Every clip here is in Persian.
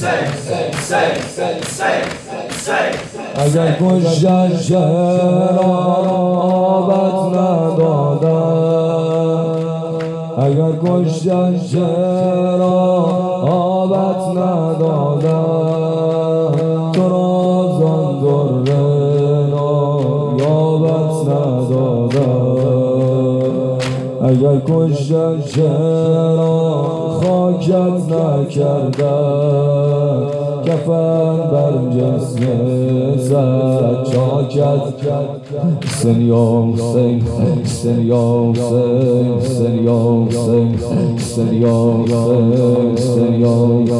اگر کشتن شرابت ندادن، اگر کشتن شرابت ندادن، تو را زان در نایابت ندادن. اگر کشتن شرابت خاکت نکردن، کفن بر جسم زد چاکت. حسین یا حسین، حسین یا حسین، حسین یا حسین، حسین یا حسین، حسین یا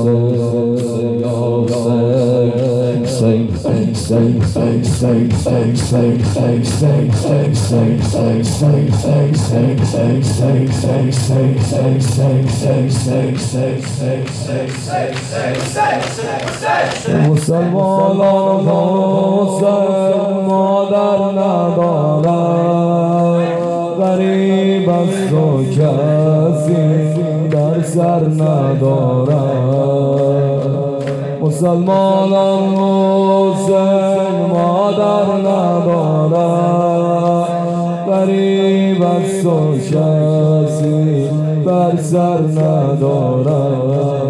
حسین، حسین مسلمانان حسین مادر ندارد، غریب است و کسی در سر ندارد. مسلمانان حسین مادر ندارد، غریب است و کسی بر سر ندارد.